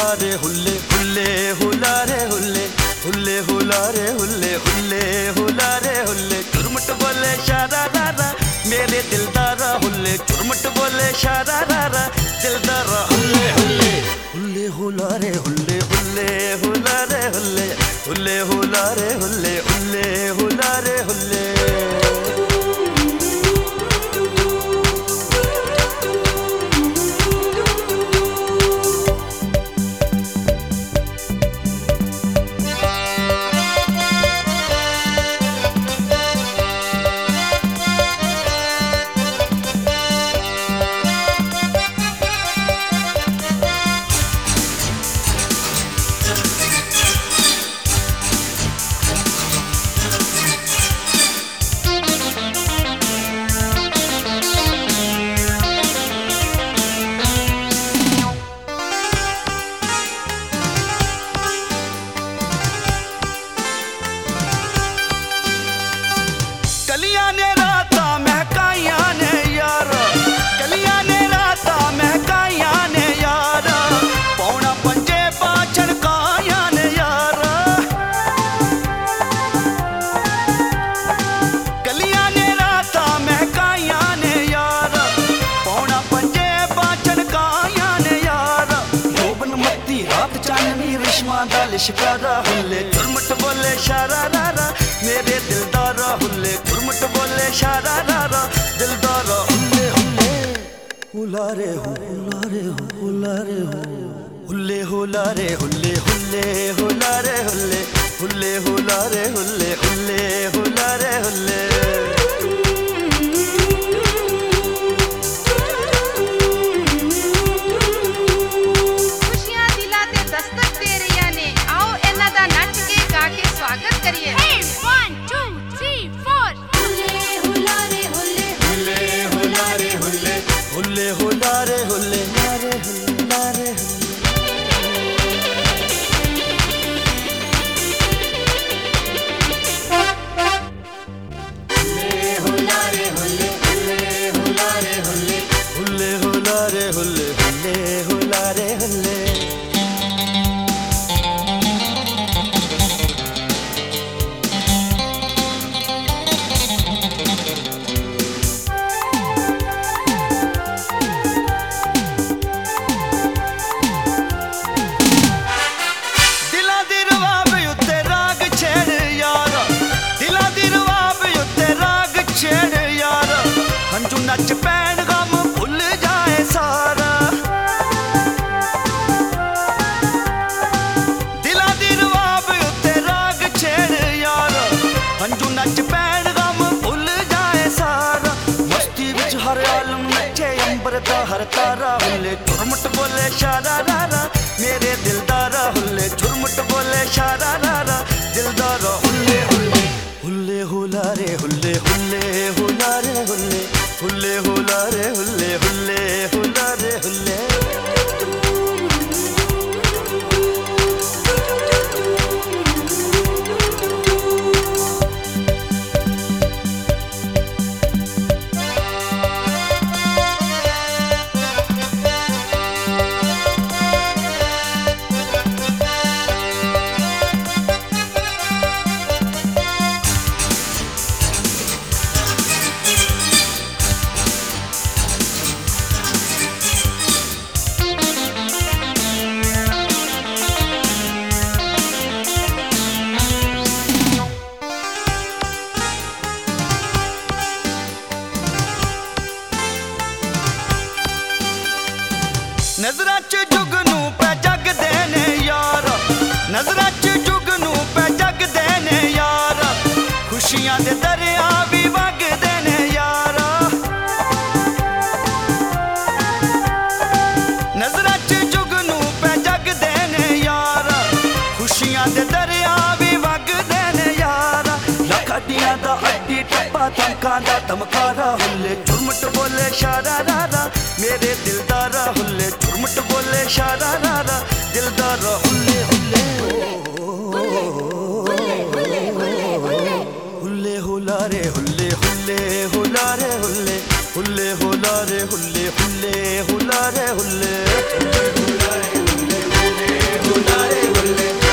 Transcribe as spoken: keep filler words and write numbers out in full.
हुलारे हुल्ले हुल्ले हुलारे हुल्ले हुल्ले हुलारे हुल्ले हुल्ले हुलारे हुल्ले चुरमुट बोले शारा रारा मेरे दिलदारा हुल्ले चुरमुट बोले शारा रारा दिलदारा हुल्ले हुल्ले हुल्ले हुलारे हुल्ले हुल्ले हुलारे हुल्ले हुल्ले हुलारे हुल्ले हुल्ले हुलारे हुल्ले। कलियां ने राता महकाइया ने यारा कलियां ने राता महकाइया ने यारा पौना पंजे पाछन काया ने यारा कलियां ने राता महकाइया ने यारा पौना पंजे पाछन काया ने यारा लोबन मत्ती रात चांदनी रिश्मा दा लिशकारा हुल्ले चुरमुट बोले शारा रारा मेरे दिलदारा हुल्ले चुरमुट बोले शारा रारा दिलदारा हुल्ले हुल्ले हुलारे हुलारे हुलारे हुल्ले हुलारे हुल्ले हुल्ले हुलारे हुल्ले हुल्ले हुलारे हुल्ले हुल्ले हुलारे हुल्ले। खुशियां दिलाते दस्तक दे रही ने आओ इन्हां दा नच के गा के स्वागत करिए। वन टू थ्री फोर हुल्ले हुलारे हुल्ले हुल्ले हुलारे हुल्ले हुल्ले हुलारे हुल्ले हुलारे हुल्लारे हुल्ले हुल्ले हुल्ले हुलारे हुल्ले हुल्ले हुलारे हुल्ले हुल्ले हुलारे हुल्ले। हंजू नच पैन गम भुल जाए सारा दिला दी रवाब उत्ते राग छेड़ यारा हंजू नच पैन गम भुल जाए सारा मस्ती विच हर आलम नचे अंबर दा हर तारा हुल्ले चुरमुट बोले शारा रारा मेरे दिलदारा हुल्ले चुरमुट बोले शारा रारा दिलदारा हुल्ले हुल्ले हुल्ले हुलारे हुल्ले हुल्ले हुलारे हुल्ले हुल्ले हुलारे हुल्ले हुल्ले हुलारे हुल्ले। नजरां च जुगनू पे जग देने यारा नजरां च जुगनू पे जग देने यारा खुशियां दे दरिया भी वग देने यारा नजरां च जुगनू पे जग देने यारा खुशियां दे दरिया भी वग देने यारा लखटियां दा अड्डी टप्पा तमकां दा तमकारा हुल्ले चुरमुट बोले शारा रारा मेरे दिलदारा हुल्ले चुरमुट बोले शारा रारा दिलदारा हुल्ले हुल्ले हुल्ले हुलारे हुल्ले हुल्ले हुलारे हुल्ले हुल्ले हुलारे हुल्ले हुल्ले हुलारे हुल्ले। हुले हुलारे हुले